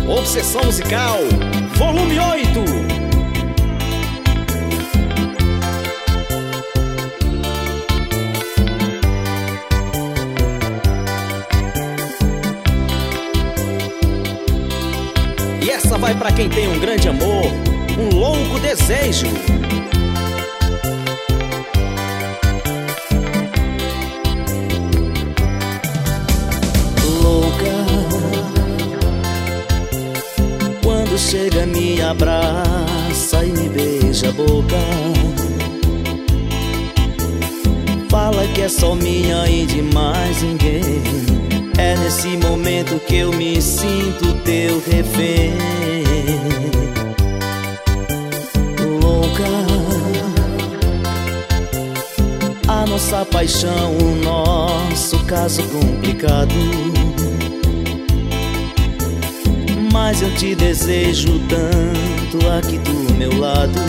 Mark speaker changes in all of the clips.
Speaker 1: Obsessão Musical, volume 8. E essa vai pra quem tem um grande amor, um louco desejo.
Speaker 2: Chega, me abraça e me beija a boca. Fala que é só minha e de mais ninguém. É nesse momento que eu me sinto teu refém. Louca, a nossa paixão, o nosso caso complicado. Mas eu te desejo tanto aqui do meu lado.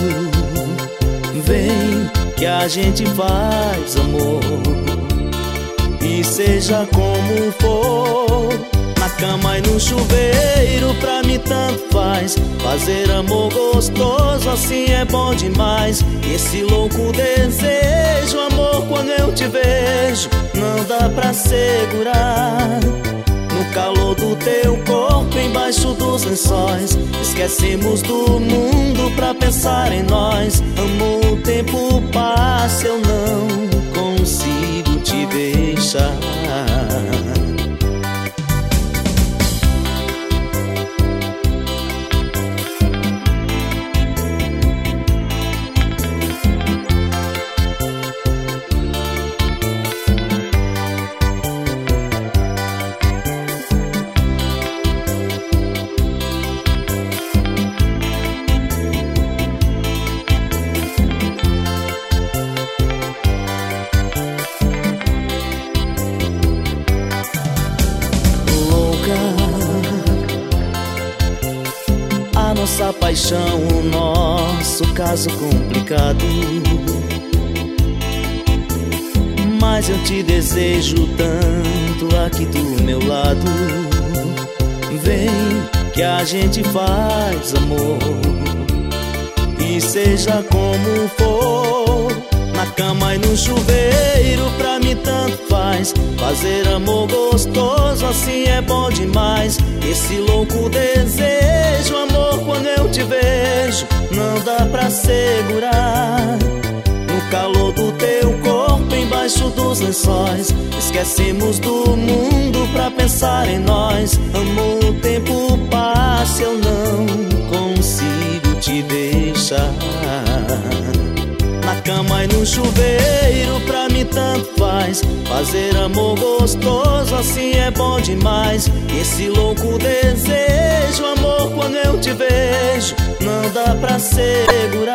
Speaker 2: Vem que a gente faz amor, e seja como for, na cama e no chuveiro, pra mim tanto faz. Fazer amor gostoso assim é bom demais. Esse louco desejo, amor, quando eu te vejo, não dá pra segurar. No calor do teu corpo, embaixo dos lençóis, esquecemos do mundo pra pensar em nós. Amor, o tempo passa, eu não consigo te deixar. A nossa paixão, o nosso caso complicado. Mas eu te desejo tanto aqui do meu lado. Vem que a gente faz amor, e seja como for, na cama e no chuveiro, pra mim tanto faz. Fazer amor gostoso assim é bom demais. Esse louco desejo, amor, quando eu te vejo, não dá pra segurar. No calor do teu corpo, embaixo dos lençóis, esquecemos do mundo pra pensar em nós. Amor, o tempo passa, eu não consigo te deixar. Na cama e no chuveiro, pra mim tanto faz. Fazer amor gostoso assim é bom demais. Esse louco desejo, amor, quando eu te vejo, não dá pra segurar.